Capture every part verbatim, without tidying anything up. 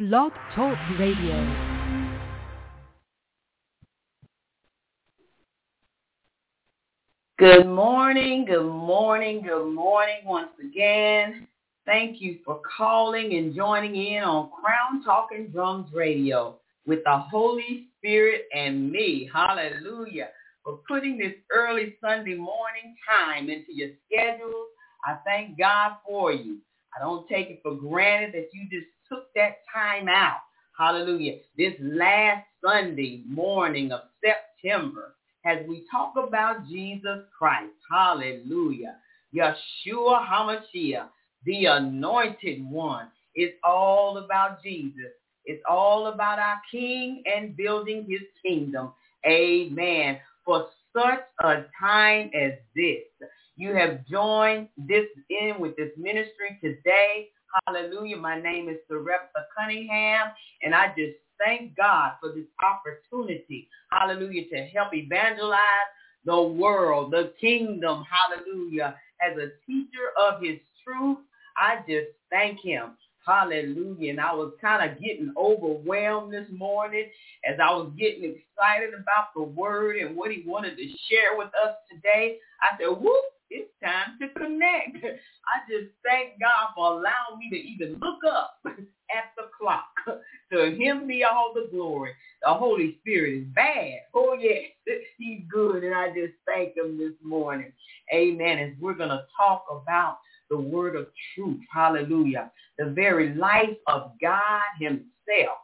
Blog Talk Radio. Good morning, good morning, good morning once again. Thank you for calling and joining in on Crown Talking Drums Radio with the Holy Spirit and me. Hallelujah. For putting this early Sunday morning time into your schedule. I thank God for you. I don't take it for granted that you just took that time out. Hallelujah. This last Sunday morning of September, as we talk about Jesus Christ, hallelujah, Yeshua HaMashiach, the anointed one. It's all about Jesus. It's all about our King and building his kingdom. Amen. For such a time as this, you have joined this in with this ministry today. Hallelujah. My name is Sarepta Cunningham, and I just thank God for this opportunity, hallelujah, to help evangelize the world, the kingdom, hallelujah. As a teacher of his truth, I just thank him, hallelujah. And I was kind of getting overwhelmed this morning as I was getting excited about the word and what he wanted to share with us today. I said, whoop, it's time to connect. I just thank God for allowing me to even look up at the clock. To him be all the glory. The Holy Spirit is bad. Oh, yes, he's good, and I just thank him this morning. Amen. As we're going to talk about the word of truth. Hallelujah. The very life of God himself.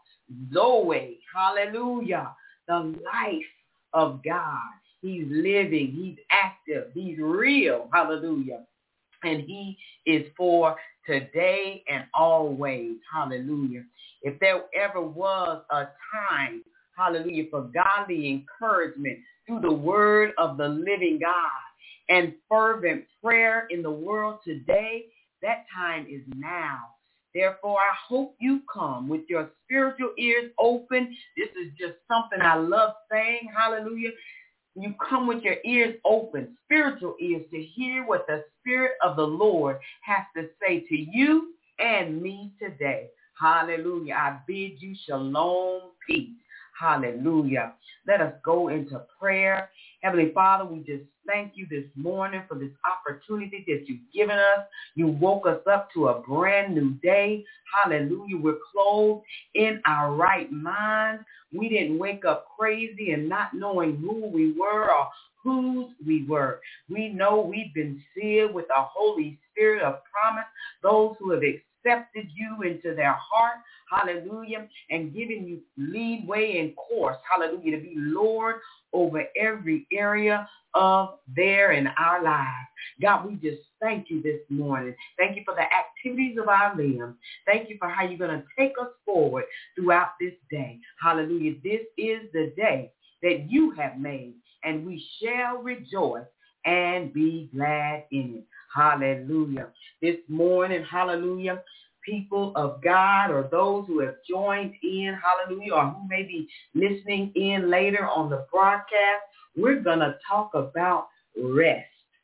Zoe. Hallelujah. The life of God. He's living. He's active. He's real. Hallelujah. And he is for today and always. Hallelujah. If there ever was a time, hallelujah, for godly encouragement through the word of the living God and fervent prayer in the world today, that time is now. Therefore, I hope you come with your spiritual ears open. This is just something I love saying. Hallelujah. You come with your ears open, spiritual ears, to hear what the Spirit of the Lord has to say to you and me today. Hallelujah. I bid you shalom, peace. Hallelujah. Let us go into prayer. Heavenly Father, we just thank you this morning for this opportunity that you've given us. You woke us up to a brand new day. Hallelujah. We're clothed in our right minds. We didn't wake up crazy and not knowing who we were or whose we were. We know we've been sealed with the Holy Spirit of promise, those who have accepted you into their heart, hallelujah, and given you leadway and course, hallelujah, to be Lord over every area of their and our lives. God, we just thank you this morning. Thank you for the activities of our limbs. Thank you for how you're going to take us forward throughout this day. Hallelujah. This is the day that you have made, and we shall rejoice and be glad in it. Hallelujah. This morning, hallelujah, people of God or those who have joined in, hallelujah, or who may be listening in later on the broadcast, we're going to talk about rest.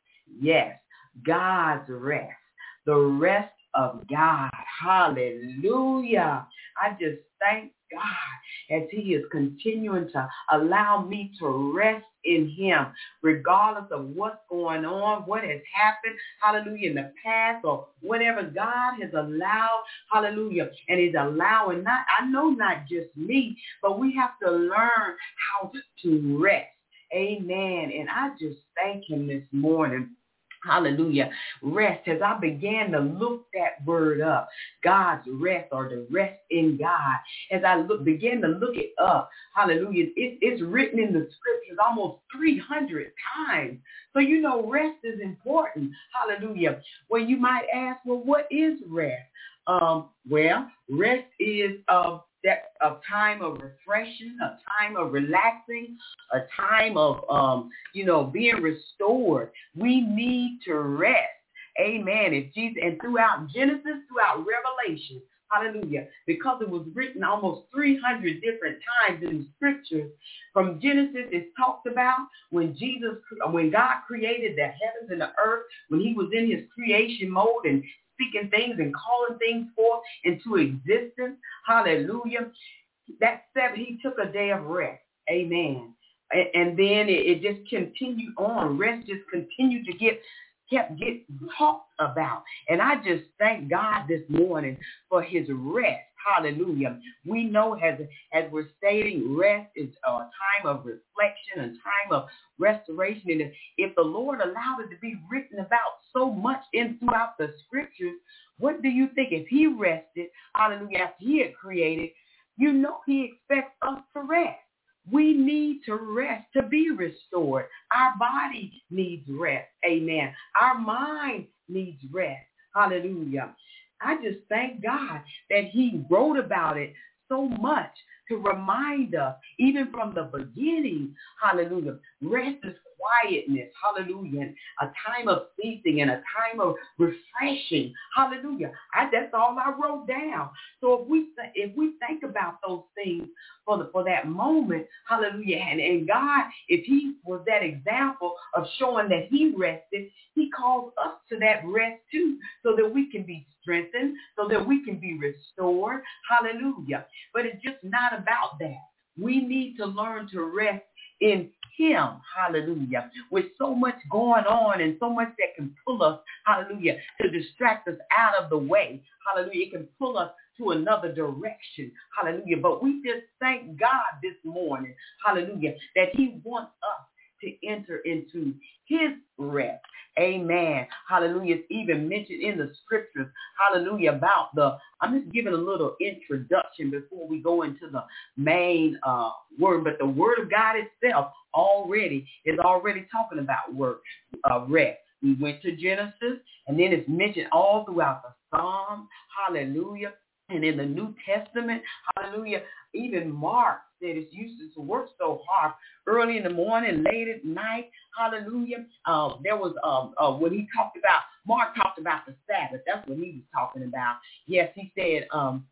Yes, God's rest, the rest of God. Hallelujah. I just thank God as he is continuing to allow me to rest in him, regardless of what's going on, what has happened, hallelujah, in the past or whatever God has allowed, hallelujah, and is allowing, not, I know not just me, but we have to learn how to rest. Amen. And I just thank him this morning. Hallelujah. Rest. As I began to look that word up, God's rest or the rest in God, as I look, began to look it up, hallelujah, it, it's written in the scriptures almost three hundred times. So, you know, rest is important. Hallelujah. Well, you might ask, well, what is rest? Um, well, rest is uh, that a time of refreshing, a time of relaxing, a time of, um, you know, being restored. We need to rest. Amen. If Jesus, and throughout Genesis, throughout Revelation, hallelujah, because it was written almost three hundred different times in the scriptures. From Genesis, it's talked about when Jesus, when God created the heavens and the earth, when he was in his creation mode and speaking things and calling things forth into existence. Hallelujah. That seven, he took a day of rest. Amen. And, and then it, it just continued on. Rest just continued to get kept getting talked about. And I just thank God this morning for his rest. Hallelujah. We know as, as we're stating, rest is a time of reflection, a time of restoration. And if, if the Lord allowed it to be written about so much in throughout the scriptures, what do you think? If he rested, hallelujah, after he had created, you know he expects us to rest. We need to rest to be restored. Our body needs rest. Amen. Our mind needs rest. Hallelujah. I just thank God that he wrote about it so much to remind us, even from the beginning, hallelujah, rest is quietness, hallelujah, and a time of ceasing and a time of refreshing, hallelujah. I, that's all I wrote down. So if we if we think about those things for the, for that moment, hallelujah, and, and God, if he was that example of showing that he rested, he calls us to that rest too, so that we can be strengthened, so that we can be restored, hallelujah. But it's just not about that. We need to learn to rest in him, hallelujah, with so much going on and so much that can pull us, hallelujah, to distract us out of the way, hallelujah. It can pull us to another direction, hallelujah. But we just thank God this morning, hallelujah, that he wants us to enter into his rest. Amen. Hallelujah. It's even mentioned in the scriptures, hallelujah, about the, I'm just giving a little introduction before we go into the main uh, word, but the word of God itself already is already talking about word, uh, rest. We went to Genesis, and then it's mentioned all throughout the Psalms, hallelujah. And in the New Testament, hallelujah, even Mark said it's used to work so hard early in the morning, late at night, hallelujah. Uh, there was, um, uh, when he talked about, Mark talked about the Sabbath. That's what he was talking about. Yes, he said um,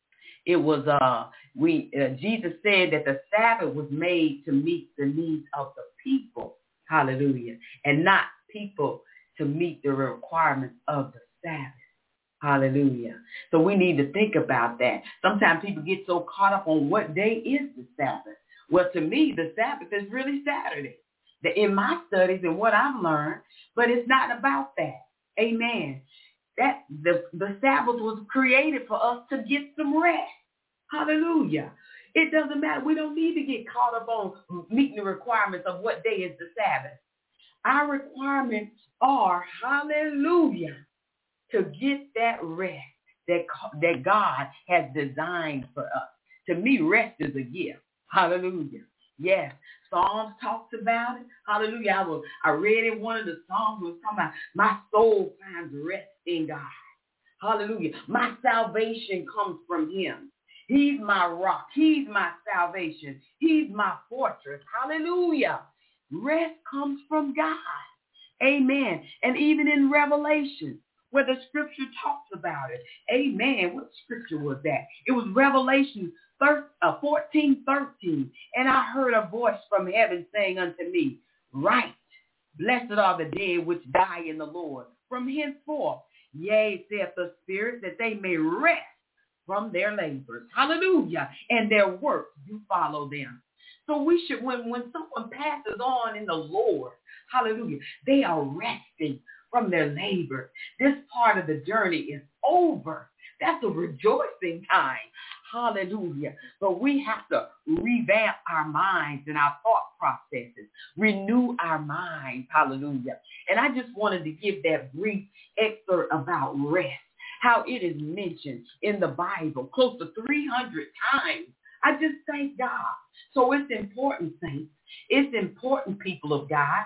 it was, uh, we. Uh, Jesus said that the Sabbath was made to meet the needs of the people, hallelujah, and not people to meet the requirements of the Sabbath. Hallelujah. So we need to think about that. Sometimes people get so caught up on what day is the Sabbath. Well, to me, the Sabbath is really Saturday. In my studies and what I've learned, but it's not about that. Amen. That the, the Sabbath was created for us to get some rest. Hallelujah. It doesn't matter. We don't need to get caught up on meeting the requirements of what day is the Sabbath. Our requirements are, hallelujah, to get that rest that, that God has designed for us. To me, rest is a gift. Hallelujah. Yes. Psalms talks about it. Hallelujah. I was I read in one of the Psalms was talking about my soul finds rest in God. Hallelujah. My salvation comes from him. He's my rock. He's my salvation. He's my fortress. Hallelujah. Rest comes from God. Amen. And even in Revelation, where the scripture talks about it. Amen. What scripture was that? It was Revelation fourteen thirteen. And I heard a voice from heaven saying unto me, Write, blessed are the dead which die in the Lord from henceforth. Yea, saith the Spirit, that they may rest from their labors. Hallelujah. And their works do follow them. So we should, when, when someone passes on in the Lord, hallelujah, they are resting from their labor. This part of the journey is over. That's a rejoicing time. Hallelujah. But we have to revamp our minds and our thought processes, renew our minds. Hallelujah. And I just wanted to give that brief excerpt about rest, how it is mentioned in the Bible close to three hundred times. I just thank God. So it's important, saints. It's important, people of God.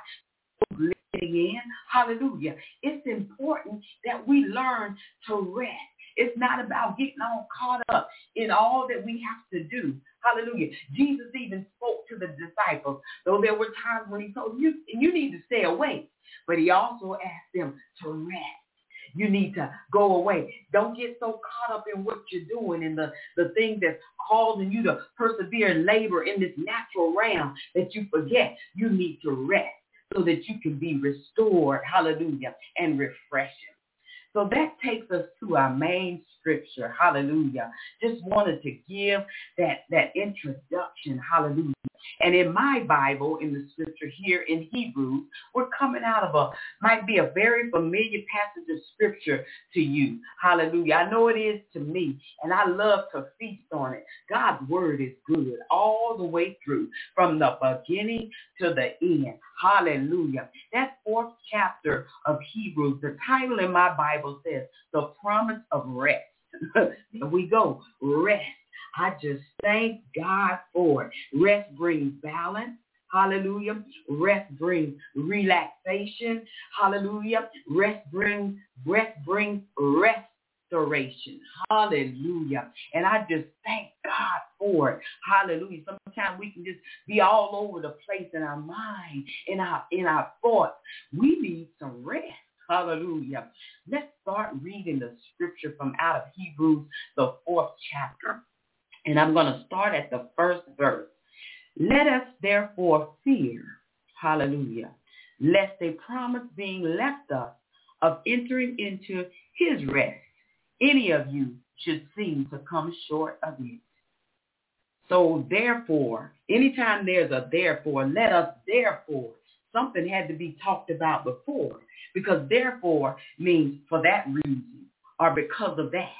In. Hallelujah. It's important that we learn to rest. It's not about getting all caught up in all that we have to do. Hallelujah. Jesus even spoke to the disciples, though there were times when he told you, you need to stay awake. But he also asked them to rest. You need to go away. Don't get so caught up in what you're doing and the, the thing that's causing you to persevere and labor in this natural realm that you forget you need to rest, so that you can be restored, hallelujah, and refreshing. So that takes us to our main scripture. Hallelujah. Just wanted to give that, that introduction. Hallelujah. And in my Bible, in the scripture here in Hebrews, we're coming out of a, might be a very familiar passage of scripture to you. Hallelujah. I know it is to me, and I love to feast on it. God's word is good all the way through, from the beginning to the end. Hallelujah. That fourth chapter of Hebrews, the title in my Bible says, The Promise of Rest. There we go. Rest. I just thank God for it. Rest brings balance. Hallelujah. Rest brings relaxation. Hallelujah. Rest brings, rest brings restoration. Hallelujah. And I just thank God for it. Hallelujah. Sometimes we can just be all over the place in our mind, in our, in our thoughts. We need some rest. Hallelujah. Let's start reading the scripture from out of Hebrews, the fourth chapter. And I'm going to start at the first verse. Let us therefore fear, hallelujah, lest a promise being left us of entering into his rest, any of you should seem to come short of it. So therefore, anytime there's a therefore, let us therefore, something had to be talked about before, because therefore means for that reason or because of that.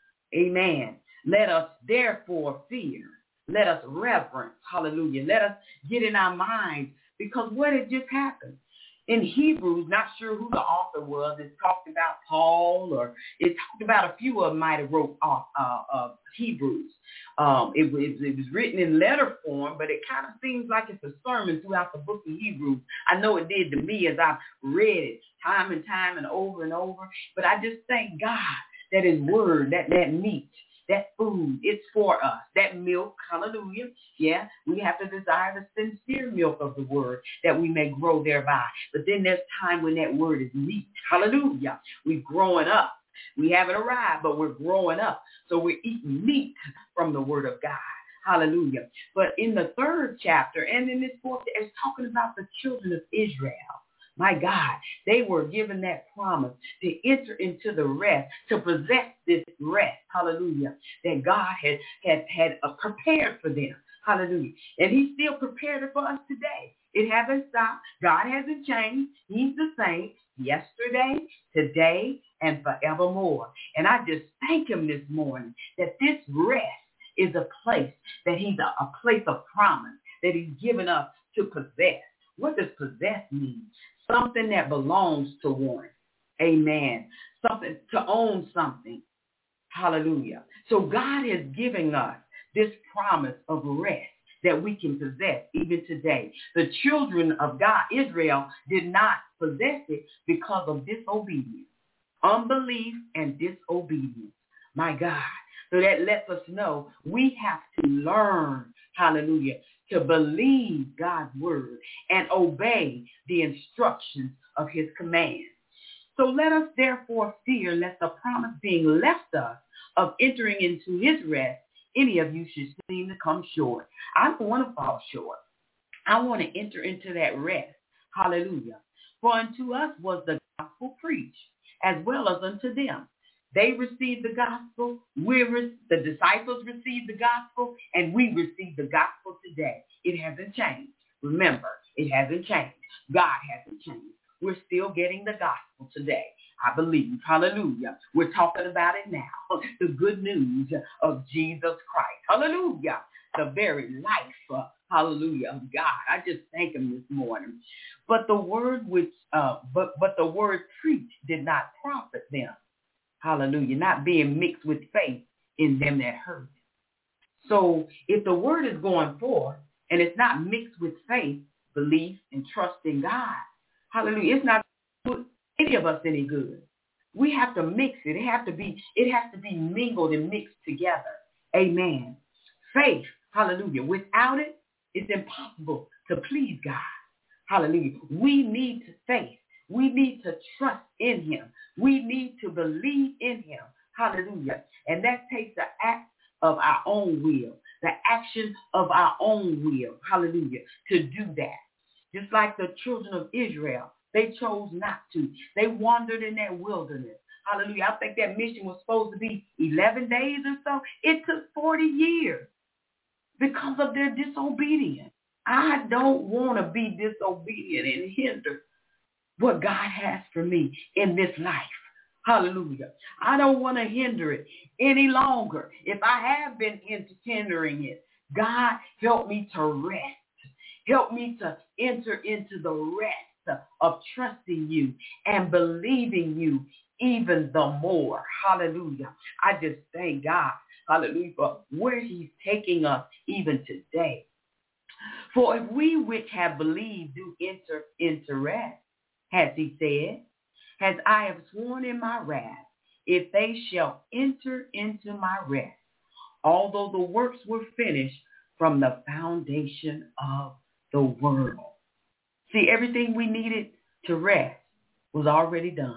Amen. Let us therefore fear. Let us reverence. Hallelujah. Let us get in our minds, because what had just happened? In Hebrews, not sure who the author was, it talked about Paul, or it talked about a few of them might have wrote off uh, uh, Hebrews. Um, it, it, it was written in letter form, but it kind of seems like it's a sermon throughout the book of Hebrews. I know it did to me as I read it time and time and over and over. But I just thank God that his word, that, that meat, that food, it's for us. That milk, hallelujah. Yeah, we have to desire the sincere milk of the word that we may grow thereby. But then there's time when that word is meat. Hallelujah. We're growing up. We haven't arrived, but we're growing up. So we're eating meat from the word of God. Hallelujah. But in the third chapter and in this fourth, it's talking about the children of Israel. My God, they were given that promise to enter into the rest, to possess this rest, hallelujah, that God had, had, had uh, prepared for them, hallelujah. And he's still prepared it for us today. It hasn't stopped. God hasn't changed. He's the same yesterday, today, and forevermore. And I just thank him this morning that this rest is a place, that he's a, a place of promise, that he's given us to possess. What does possess mean? Something that belongs to one. Amen. Something to own something. Hallelujah. So God has given us this promise of rest that we can possess even today. The children of God, Israel, did not possess it because of disobedience, unbelief, and disobedience. My God. So that lets us know we have to learn, hallelujah, to believe God's word and obey the instructions of his commands. So let us therefore fear lest the promise being left us of entering into his rest, any of you should seem to come short. I don't want to fall short. I want to enter into that rest. Hallelujah. For unto us was the gospel preached, as well as unto them. They received the gospel. We re- the disciples received the gospel, and we receive the gospel today. It hasn't changed. Remember, it hasn't changed. God hasn't changed. We're still getting the gospel today. I believe. Hallelujah. We're talking about it now. The good news of Jesus Christ. Hallelujah. The very life, uh, hallelujah, of God. I just thank him this morning. But the word which, uh, but but the word preached did not profit them. Hallelujah. Not being mixed with faith in them that heard it. So if the word is going forth and it's not mixed with faith, belief, and trust in God, hallelujah, it's not going to do any of us any good. We have to mix it. It have to be, it has to be mingled and mixed together. Amen. Faith, hallelujah. Without it, it's impossible to please God. Hallelujah. We need faith. We need to trust in him. We need to believe in him. Hallelujah. And that takes the act of our own will, the action of our own will. Hallelujah. To do that. Just like the children of Israel, they chose not to. They wandered in that wilderness. Hallelujah. I think that mission was supposed to be eleven days or so. It took forty years because of their disobedience. I don't want to be disobedient and hinder what God has for me in this life. Hallelujah. I don't want to hinder it any longer. If I have been hindering it, God, help me to rest. Help me to enter into the rest of trusting you and believing you even the more. Hallelujah. I just thank God, hallelujah, for where he's taking us even today. For if we which have believed do enter into rest, has he said, as I have sworn in my wrath, if they shall enter into my rest, although the works were finished from the foundation of the world. See, everything we needed to rest was already done.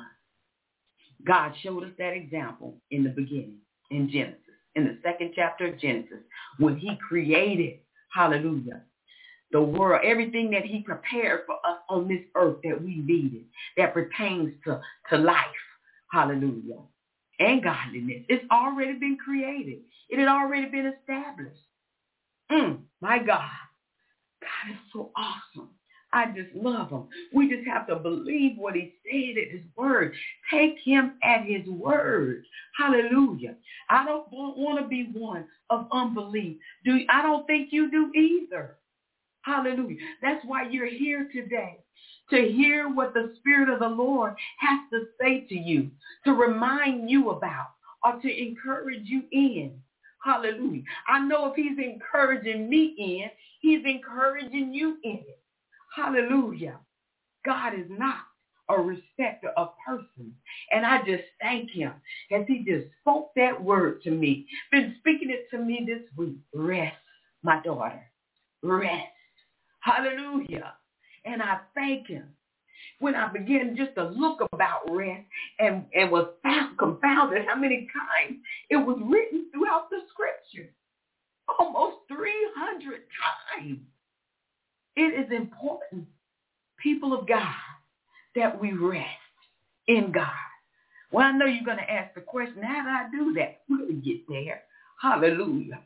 God showed us that example in the beginning, in Genesis, in the second chapter of Genesis, when he created, hallelujah, the world, everything that he prepared for us on this earth that we needed, that pertains to, to life, hallelujah, and godliness. It's already been created. It had already been established. Mm, my God. God is so awesome. I just love him. We just have to believe what he said at his word. Take him at his word. Hallelujah. I don't want to be one of unbelief. Do I don't think you do either. Hallelujah. That's why you're here today, to hear what the Spirit of the Lord has to say to you, to remind you about, or to encourage you in. Hallelujah. I know if he's encouraging me in, he's encouraging you in it. Hallelujah. God is not a respecter of persons. And I just thank him as he just spoke that word to me. Been speaking it to me this week. Rest, my daughter. Rest. Hallelujah. And I thank him. When I began just to look about rest and, and was found, confounded how many times it was written throughout the scripture. Almost three hundred times. It is important, people of God, that we rest in God. Well, I know you're going to ask the question, how do I do that? We're going to get there. Hallelujah.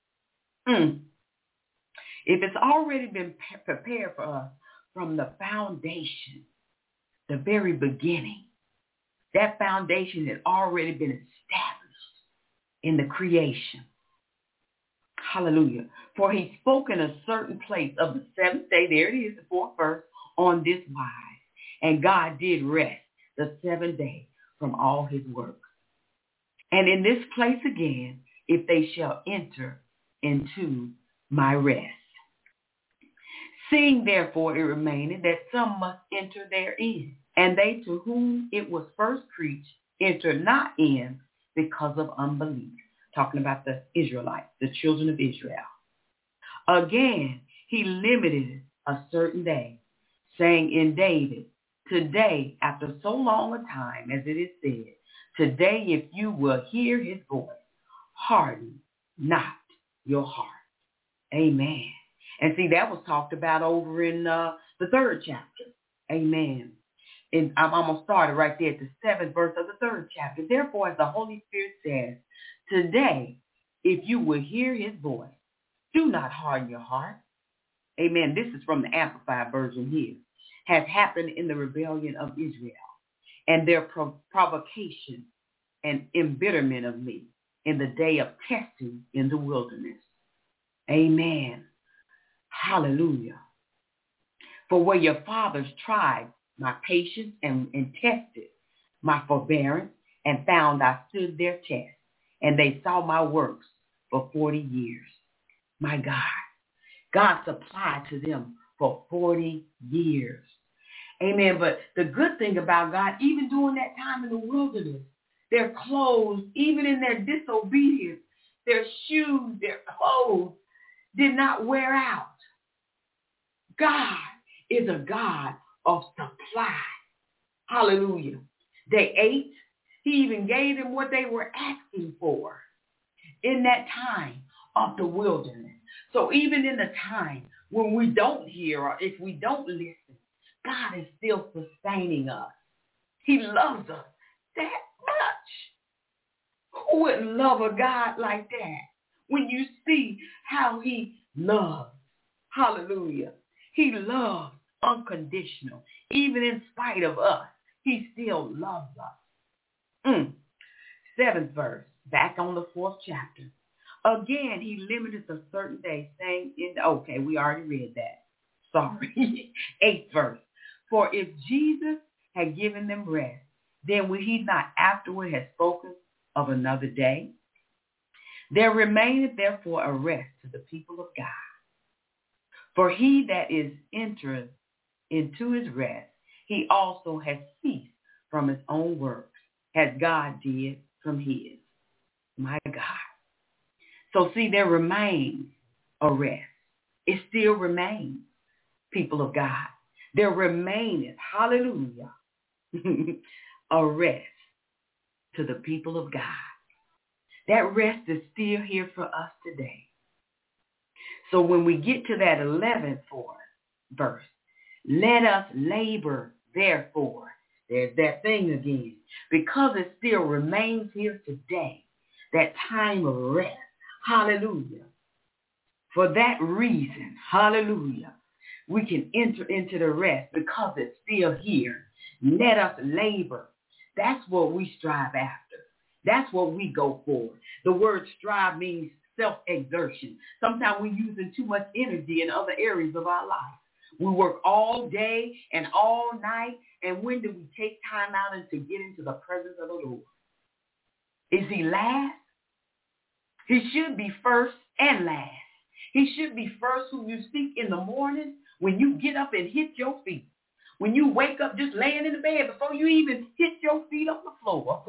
Mm. If it's already been prepared for us from the foundation, the very beginning, that foundation had already been established in the creation. Hallelujah. For he spoke in a certain place of the seventh day, there it is, the fourth verse, on this wise. And God did rest the seventh day from all his work. And in this place again, if they shall enter into my rest. Seeing therefore it remained that some must enter therein, and they to whom it was first preached entered not in because of unbelief. Talking about the Israelites, the children of Israel. Again, he limited a certain day, saying in David, today, after so long a time, as it is said, today if you will hear his voice, harden not your heart. Amen. And see, that was talked about over in uh, the third chapter. Amen. And I'm almost started right there at the seventh verse of the third chapter. Therefore, as the Holy Spirit says, today, if you will hear his voice, do not harden your heart. Amen. This is from the Amplified version here. Has happened in the rebellion of Israel and their pro- provocation and embitterment of me in the day of testing in the wilderness. Amen. Hallelujah. For where your fathers tried my patience and, and tested my forbearance and found I stood their test, and they saw my works for forty years. My God. God supplied to them for forty years. Amen. But the good thing about God, even during that time in the wilderness, their clothes, even in their disobedience, their shoes, their clothes did not wear out. God is a God of supply. Hallelujah. They ate. He even gave them what they were asking for in that time of the wilderness. So even in the time when we don't hear or if we don't listen, God is still sustaining us. He loves us that Who wouldn't love a God like that? When you see how he loves. Hallelujah. He loves unconditional. Even in spite of us, he still loves us. Mm. Seventh verse, back on the fourth chapter. Again, he limited a certain day, saying, in, okay, we already read that. Sorry. Eighth verse. For if Jesus had given them rest, then would he not afterward have spoken of another day? There remaineth therefore a rest to the people of God. For he that is entered into his rest, he also has ceased from his own works, as God did from his. My God. So see, there remains a rest. It still remains, people of God. There remaineth, hallelujah, a rest to the people of God. That rest is still here for us today. So when we get to that eleventh verse, let us labor, therefore. There's that thing again. Because it still remains here today, that time of rest. Hallelujah. For that reason, hallelujah, we can enter into the rest because it's still here. Let us labor. That's what we strive after. That's what we go for. The word strive means self-exertion. Sometimes we're using too much energy in other areas of our life. We work all day and all night, and when do we take time out and to get into the presence of the Lord? Is he last? He should be first and last. He should be first who you seek in the morning when you get up and hit your feet. When you wake up just laying in the bed before you even hit your feet on the floor.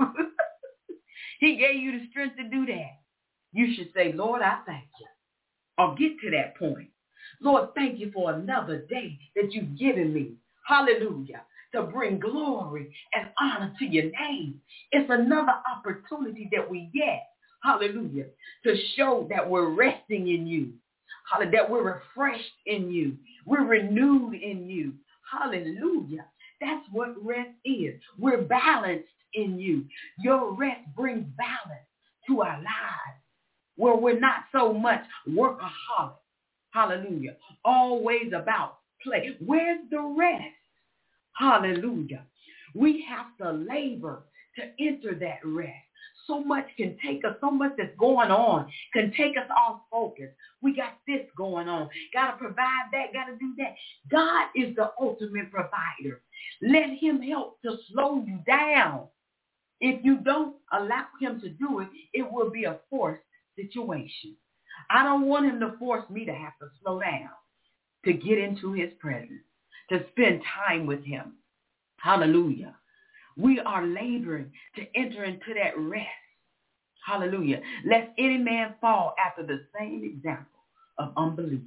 He gave you the strength to do that. You should say, Lord, I thank you. Or get to that point. Lord, thank you for another day that you've given me. Hallelujah. To bring glory and honor to your name. It's another opportunity that we get. Hallelujah. To show that we're resting in you. Hallelujah. That we're refreshed in you. We're renewed in you. Hallelujah. That's what rest is. We're balanced in you. Your rest brings balance to our lives where we're not so much workaholic. Hallelujah. Always about play. Where's the rest? Hallelujah. We have to labor to enter that rest. So much can take us, so much that's going on can take us off focus. We got this going on. Got to provide that, got to do that. God is the ultimate provider. Let him help to slow you down. If you don't allow him to do it, it will be a forced situation. I don't want him to force me to have to slow down to get into his presence, to spend time with him. Hallelujah. We are laboring to enter into that rest. Hallelujah. Lest any man fall after the same example of unbelief.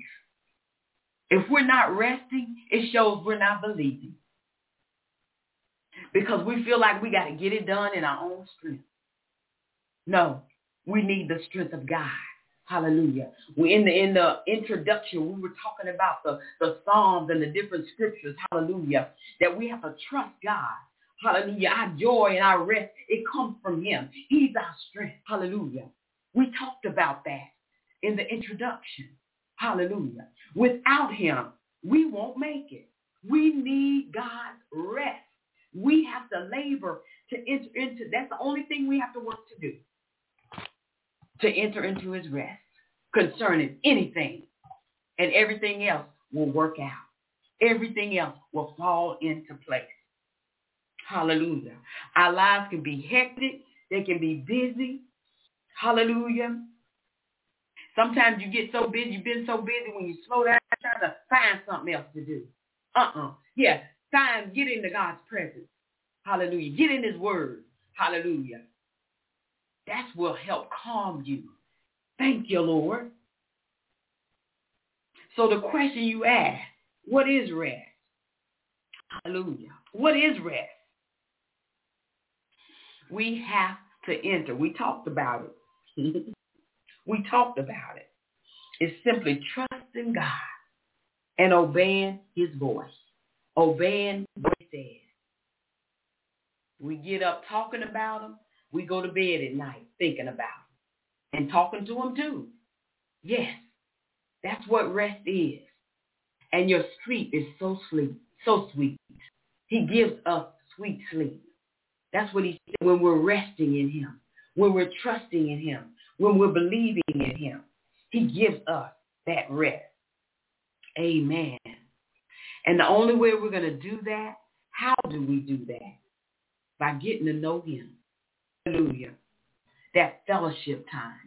If we're not resting, it shows we're not believing. Because we feel like we got to get it done in our own strength. No, we need the strength of God. Hallelujah. We in the in the introduction, we were talking about the, the Psalms and the different scriptures. Hallelujah. That we have to trust God. Hallelujah. Our joy and our rest, it comes from him. He's our strength. Hallelujah. We talked about that in the introduction. Hallelujah. Without him, we won't make it. We need God's rest. We have to labor to enter into, that's the only thing we have to work to do. To enter into his rest concerning anything. And everything else will work out. Everything else will fall into place. Hallelujah. Our lives can be hectic. They can be busy. Hallelujah. Sometimes you get so busy, you've been so busy when you slow down, trying to find something else to do. Uh-uh. Yeah. Time, get into God's presence. Hallelujah. Get in his word. Hallelujah. That will help calm you. Thank you, Lord. So the question you ask, what is rest? Hallelujah. What is rest? We have to enter. We talked about it. We talked about it. It's simply trusting God and obeying his voice. Obeying what he says. We get up talking about him. We go to bed at night thinking about him and talking to him too. Yes, that's what rest is. And your sleep is so sweet, so sweet. He gives us sweet sleep. That's what he said when we're resting in him, when we're trusting in him, when we're believing in him. He gives us that rest. Amen. And the only way we're going to do that, how do we do that? By getting to know him. Hallelujah. That fellowship time.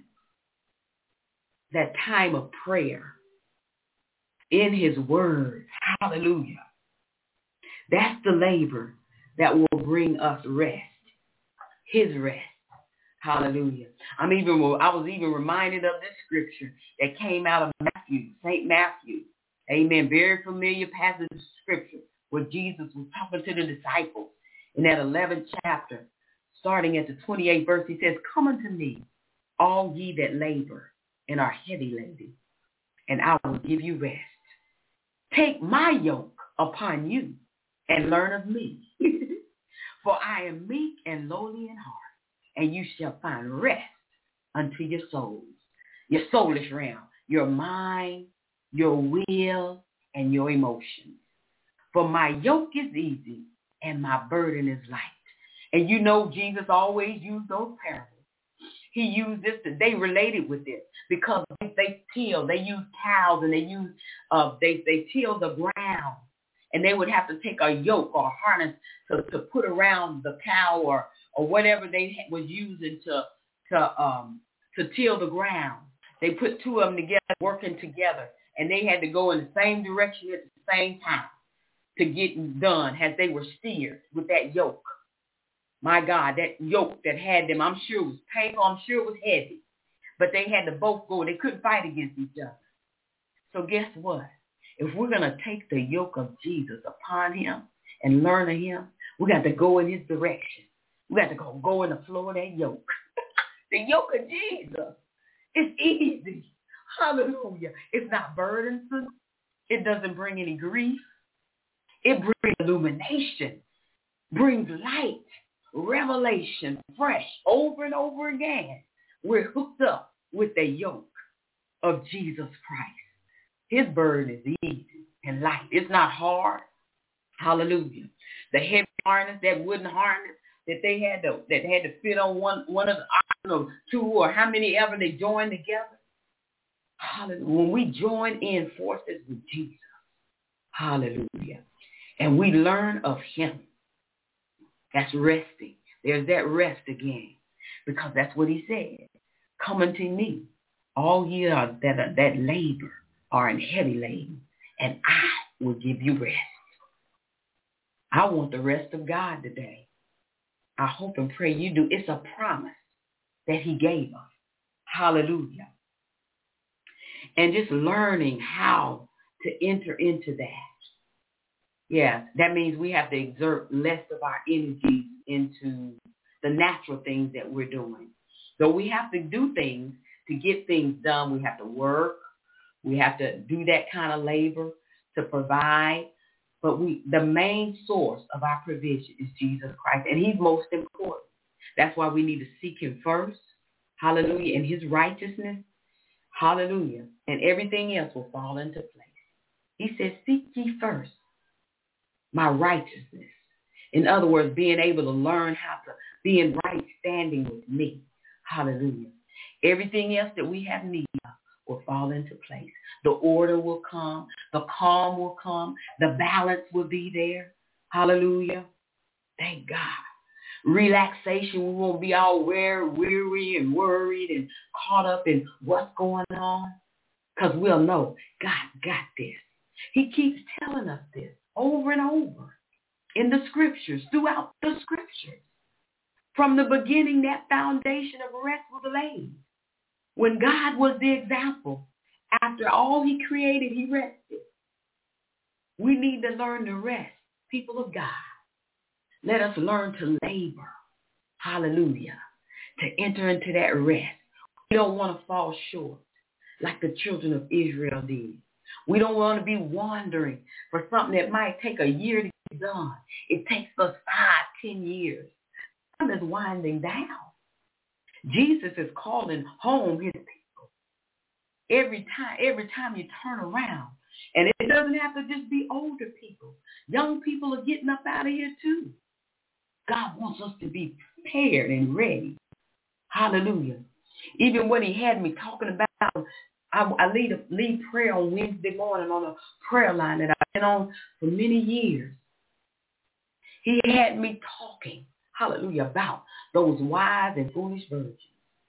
That time of prayer. In his word. Hallelujah. That's the labor that will bring us rest. His rest. Hallelujah. I'm even, I was even reminded of this scripture that came out of Matthew, Saint Matthew. Amen. Very familiar passage of scripture where Jesus was talking to the disciples in that eleventh chapter, starting at the twenty-eighth verse. He says, "Come unto me, all ye that labor and are heavy laden, and I will give you rest. Take my yoke upon you and learn of me. For I am meek and lowly in heart, and you shall find rest unto your souls." Your soulish realm, your mind, your will, and your emotions. "For my yoke is easy and my burden is light." And you know Jesus always used those parables. He used this, to, they related with this because they, they till, they use cows and they use, uh, they, they till the ground. And they would have to take a yoke or a harness to, to put around the cow or, or whatever they was using to, to, um, to till the ground. They put two of them together, working together, and they had to go in the same direction at the same time to get done as they were steered with that yoke. My God, that yoke that had them, I'm sure it was painful, I'm sure it was heavy, but they had to both go. They couldn't fight against each other. So guess what? If we're going to take the yoke of Jesus upon him and learn of him, we got to go in his direction. We got to go, go in the flow of that yoke. The yoke of Jesus. It's easy. Hallelujah. It's not burdensome. It doesn't bring any grief. It brings illumination, brings light, revelation, fresh, over and over again. We're hooked up with the yoke of Jesus Christ. His burden is easy and light. It's not hard. Hallelujah. The heavy harness, that wooden harness that they had to that had to fit on one one of the I don't know, two or how many ever they joined together. Hallelujah. When we join in forces with Jesus, hallelujah, and we learn of him, that's resting. There's that rest again, because that's what he said. "Come unto me, all ye are that are, that labor are in heavy laden, and I will give you rest." I want the rest of God today. I hope and pray you do. It's a promise that he gave us. Hallelujah. And just learning how to enter into that. Yeah, that means we have to exert less of our energy into the natural things that we're doing. So we have to do things to get things done. We have to work. We have to do that kind of labor to provide. But we, the main source of our provision is Jesus Christ, and he's most important. That's why we need to seek him first. Hallelujah. And his righteousness. Hallelujah. And everything else will fall into place. He says, "Seek ye first my righteousness." In other words, being able to learn how to be in right standing with me. Hallelujah. Everything else that we have need of will fall into place. The order will come. The calm will come. The balance will be there. Hallelujah. Thank God. Relaxation. We won't be all weary and worried and caught up in what's going on, because we'll know God got this. He keeps telling us this over and over in the scriptures, throughout the scriptures. From the beginning, that foundation of rest was laid. When God was the example, after all he created, he rested. We need to learn to rest, people of God. Let us learn to labor. Hallelujah. To enter into that rest. We don't want to fall short like the children of Israel did. We don't want to be wandering for something that might take a year to get done. It takes us five, ten years. Time is winding down. Jesus is calling home his people. Every time, every time you turn around, and it doesn't have to just be older people. Young people are getting up out of here too. God wants us to be prepared and ready. Hallelujah. Even when he had me talking about, I, I lead a lead prayer on Wednesday morning on a prayer line that I've been on for many years. He had me talking, hallelujah, about those wise and foolish virgins.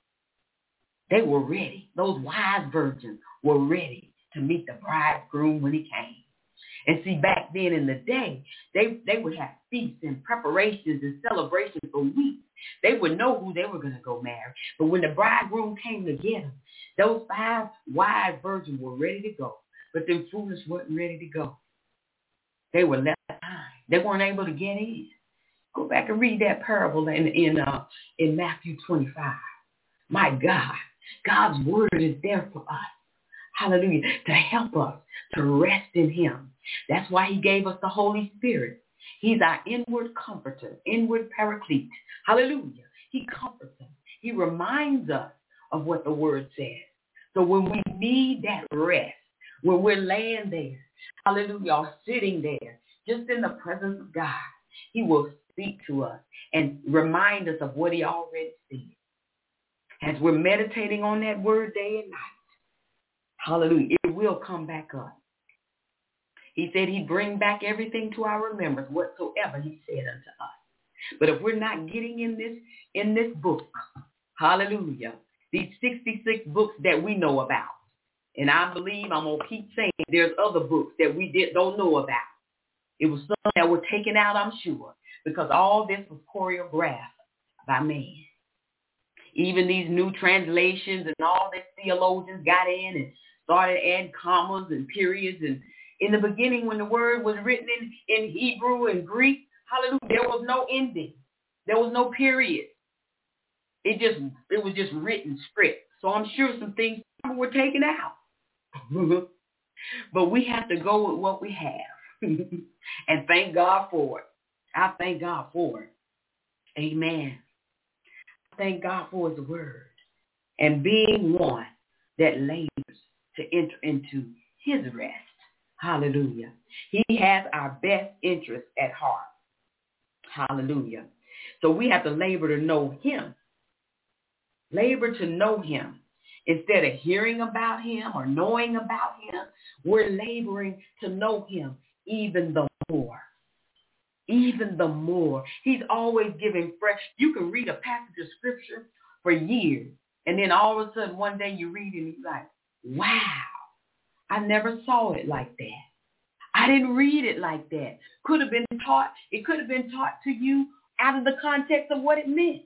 They were ready. Those wise virgins were ready to meet the bridegroom when he came. And see, back then in the day, they, they would have feasts and preparations and celebrations for weeks. They would know who they were going to go marry. But when the bridegroom came to get them, those five wise virgins were ready to go. But them foolish weren't ready to go. They were left behind. They weren't able to get in. Go back and read that parable in in, uh, in Matthew twenty-five. My God, God's word is there for us. Hallelujah. To help us to rest in him. That's why he gave us the Holy Spirit. He's our inward comforter, inward paraclete. Hallelujah. He comforts us. He reminds us of what the word says. So when we need that rest, when we're laying there, hallelujah, or sitting there, just in the presence of God, he will speak to us and remind us of what he already said. As we're meditating on that word day and night, hallelujah, it will come back up. He said he'd bring back everything to our remembrance, whatsoever he said unto us. But if we're not getting in this in this book, hallelujah, these sixty-six books that we know about, and I believe I'm going to keep saying there's other books that we did, don't know about. It was some that were taken out, I'm sure, because all this was choreographed by man. Even these new translations and all these theologians got in and started adding commas and periods. And in the beginning, when the word was written in, in Hebrew and Greek, hallelujah, there was no ending. There was no period. It just, it was just written script. So I'm sure some things were taken out. But we have to go with what we have. And thank God for it. I thank God for it. Amen. Thank God for his word and being one that labors to enter into his rest. Hallelujah. He has our best interest at heart. Hallelujah. So we have to labor to know him. Labor to know him. Instead of hearing about him or knowing about him, we're laboring to know him even the more. Even the more. He's always giving fresh. You can read a passage of scripture for years, and then all of a sudden one day you read it and you're like, wow, I never saw it like that. I didn't read it like that. Could have been taught. It could have been taught to you out of the context of what it meant.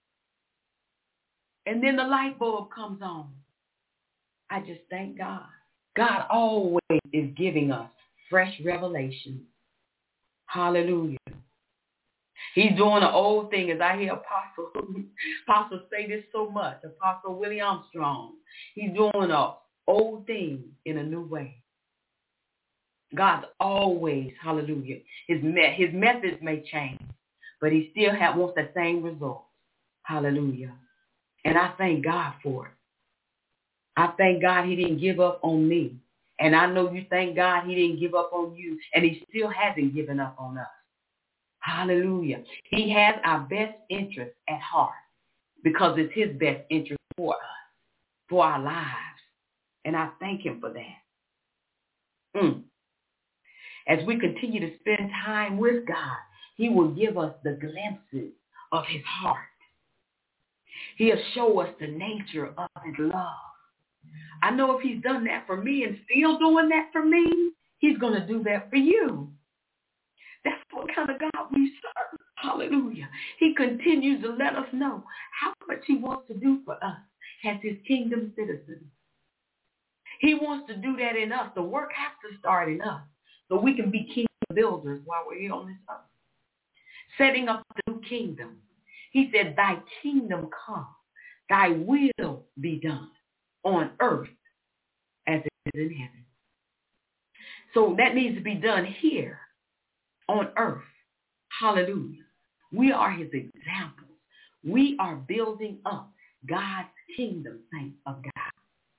And then the light bulb comes on. I just thank God. God always is giving us fresh revelation. Hallelujah. He's doing an old thing, as I hear Apostle, Apostle say this so much, Apostle Willie Armstrong. He's doing an old thing in a new way. God's always, hallelujah, his me- his methods may change, but he still have, wants the same results. Hallelujah. And I thank God for it. I thank God he didn't give up on me. And I know you thank God he didn't give up on you, and he still hasn't given up on us. Hallelujah. He has our best interest at heart because it's his best interest for us, for our lives. And I thank him for that. Mm. As we continue to spend time with God, he will give us the glimpses of his heart. He'll show us the nature of his love. I know if he's done that for me and still doing that for me, he's going to do that for you. That's what kind of God we serve. Hallelujah. He continues to let us know how much he wants to do for us as his kingdom citizens. He wants to do that in us. The work has to start in us so we can be kingdom builders while we're here on this earth. Setting up the new kingdom. He said, thy kingdom come, thy will be done on earth as it is in heaven. So that needs to be done here on earth. Hallelujah. We are his examples. We are building up God's kingdom, saints of God.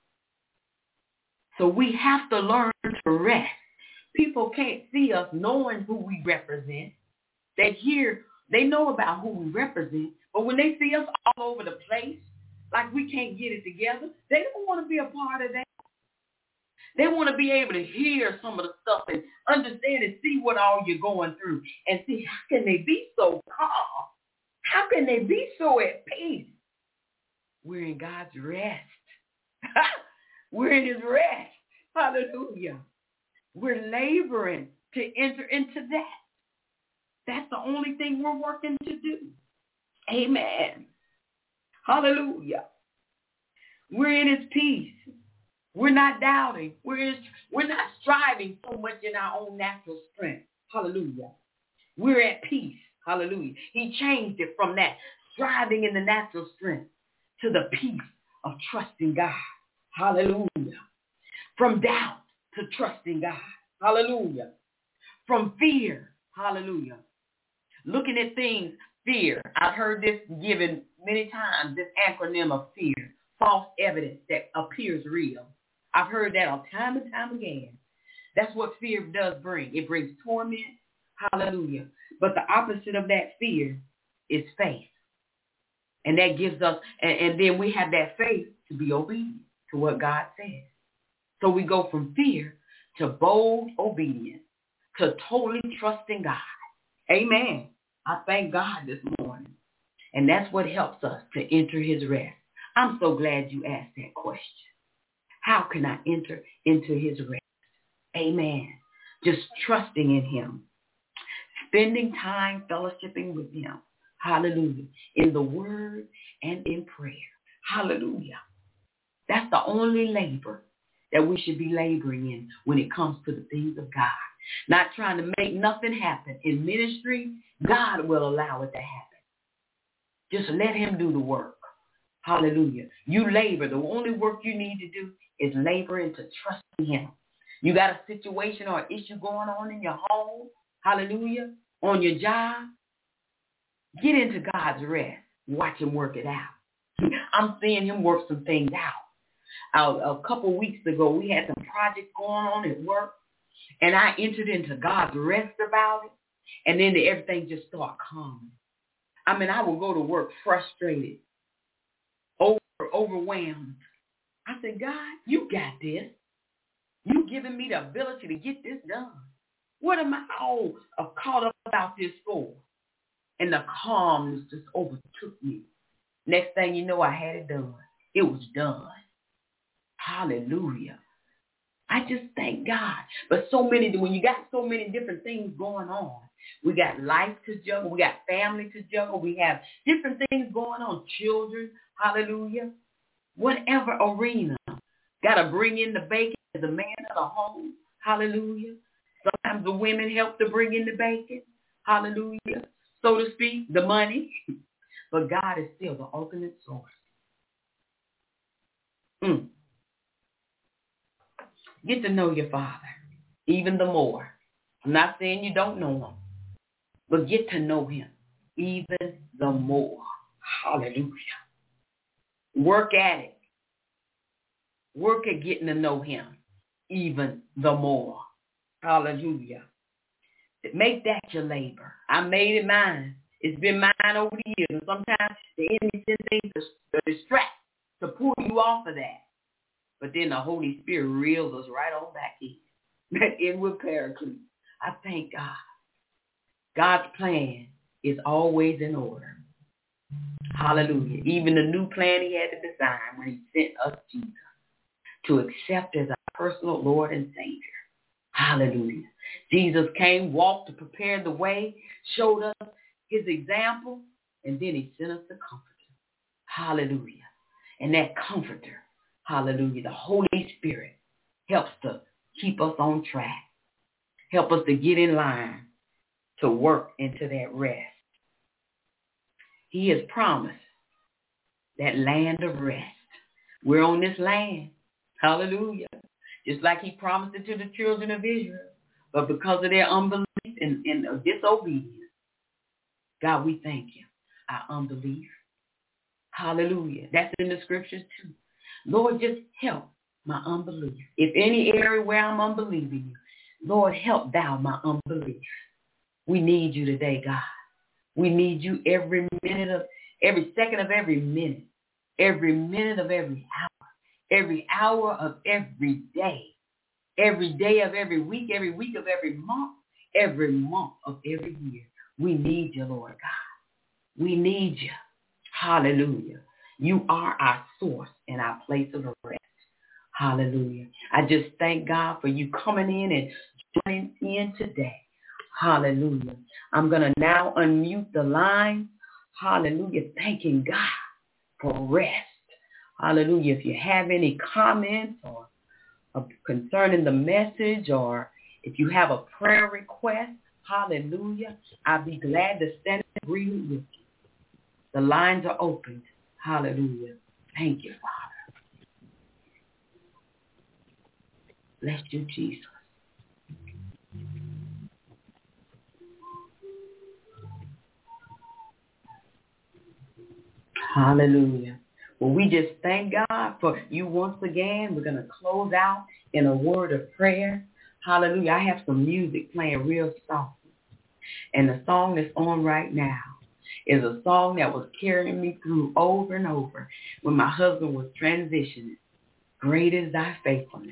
So we have to learn to rest. People can't see us knowing who we represent. They hear, they know about who we represent, but when they see us all over the place, like we can't get it together, they don't want to be a part of that. They want to be able to hear some of the stuff and understand and see what all you're going through and see how can they be so calm? How can they be so at peace? We're in God's rest. We're in his rest. Hallelujah. We're laboring to enter into that. That's the only thing we're working to do. Amen. Hallelujah. We're in his peace. We're not doubting. We're, in, we're not striving so much in our own natural strength. Hallelujah. We're at peace. Hallelujah. He changed it from that striving in the natural strength to the peace of trusting God. Hallelujah. From doubt to trusting God. Hallelujah. From fear. Hallelujah. Looking at things, fear. I've heard this given many times, this acronym of fear. False evidence that appears real. I've heard that all time and time again. That's what fear does bring. It brings torment. Hallelujah. But the opposite of that fear is faith. And that gives us, and, and then we have that faith to be obedient to what God says. So we go from fear to bold obedience, to totally trusting God. Amen. I thank God this morning. And that's what helps us to enter his rest. I'm so glad you asked that question. How can I enter into his rest? Amen. Just trusting in him. Spending time fellowshipping with him. Hallelujah. In the word and in prayer. Hallelujah. That's the only labor that we should be laboring in when it comes to the things of God. Not trying to make nothing happen. In ministry, God will allow it to happen. Just let him do the work. Hallelujah. You labor. The only work you need to do is labor into trusting him. You got a situation or issue going on in your home. Hallelujah. On your job. Get into God's rest. Watch him work it out. I'm seeing him work some things out. Uh, a couple weeks ago, we had some projects going on at work, and I entered into God's rest about it, and then everything just started calming. I mean, I would go to work frustrated, over, overwhelmed. I said, God, you got this. You giving me the ability to get this done. What am I all uh, caught up about this for? And the calmness just overtook me. Next thing you know, I had it done. It was done. Hallelujah. I just thank God. But so many, when you got so many different things going on, we got life to juggle. We got family to juggle. We have different things going on. Children, hallelujah. Whatever arena. Got to bring in the bacon as a man of the home. Hallelujah. Sometimes the women help to bring in the bacon. Hallelujah. So to speak, the money. But God is still the ultimate source. Mm. Get to know your Father even the more. I'm not saying you don't know him, but get to know him even the more. Hallelujah. Work at it. Work at getting to know him even the more. Hallelujah. Make that your labor. I made it mine. It's been mine over the years. And sometimes the enemy sends things to distract, to pull you off of that. But then the Holy Spirit reels us right on back in. That inward paraclete. I thank God. God's plan is always in order. Hallelujah. Even the new plan he had to design when he sent us Jesus to accept as our personal Lord and Savior. Hallelujah. Jesus came, walked to prepare the way, showed us his example, and then he sent us the comforter. Hallelujah. And that comforter, hallelujah, the Holy Spirit helps to keep us on track, help us to get in line to work into that rest. He has promised that land of rest. We're on this land. Hallelujah. Just like he promised it to the children of Israel. But because of their unbelief and, and disobedience, God, we thank you. Our unbelief, Hallelujah. That's in the scriptures too. Lord, just help my unbelief. If any area where I'm unbelieving you, Lord, help thou my unbelief. We need you today, God. We need you every minute of, every second of every minute, every minute of every hour, every hour of every day, every day of every week, every week of every month, every month of every year. We need you, Lord God. We need you. Hallelujah. You are our source and our place of rest. Hallelujah. I just thank God for you coming in and joining in today. Hallelujah. I'm going to now unmute the line. Hallelujah. Thanking God for rest. Hallelujah. If you have any comments or uh, concerning the message, or if you have a prayer request, hallelujah, I'll be glad to stand in agreement with you. The lines are open. Hallelujah. Thank you, Father. Bless you, Jesus. Hallelujah. Well, we just thank God for you once again. We're going to close out in a word of prayer. Hallelujah. I have some music playing real softly. And the song that's on right now is a song that was carrying me through over and over when my husband was transitioning. Great is thy faithfulness.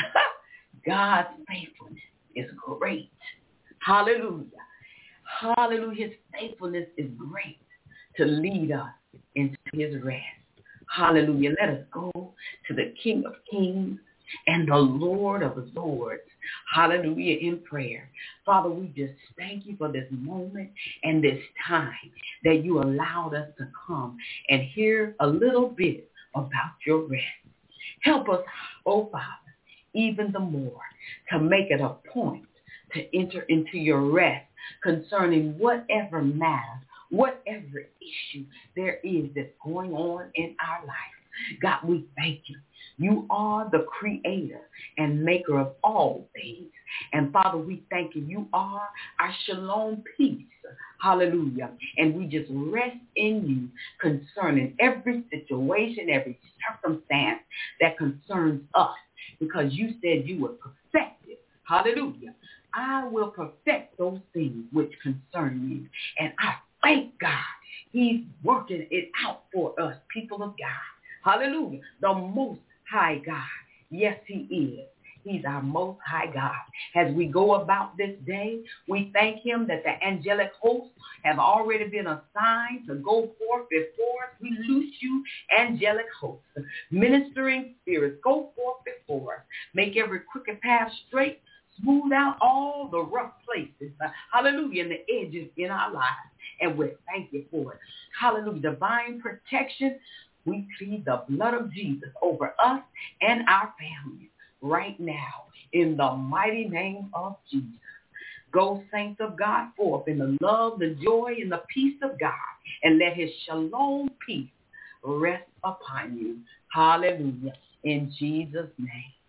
God's faithfulness is great. Hallelujah. Hallelujah. His faithfulness is great to lead us into his rest. Hallelujah. Let us go to the King of Kings and the Lord of Lords. Hallelujah, in prayer. Father, we just thank you for this moment and this time that you allowed us to come and hear a little bit about your rest. Help us, oh Father, even the more to make it a point to enter into your rest concerning whatever matter, whatever issue there is that's going on in our life. God, we thank you. You are the creator and maker of all things. And Father, we thank you. You are our shalom peace. Hallelujah. And we just rest in you concerning every situation, every circumstance that concerns us, because you said you would perfect it. Hallelujah. I will perfect those things which concern you. And I thank God. He's working it out for us, people of God. Hallelujah. The Most High God. Yes, he is. He's our Most High God. As we go about this day, we thank him that the angelic hosts have already been assigned to go forth before us. We loose you, angelic hosts, ministering spirits, go forth before us. Make every crooked path straight. Smooth out all the rough places. Hallelujah. And the edges in our lives. And we thank you for it. Hallelujah. Divine protection. We plead the blood of Jesus over us and our families right now in the mighty name of Jesus. Go, saints of God, forth in the love, the joy, and the peace of God, and let his shalom peace rest upon you. Hallelujah. In Jesus' name.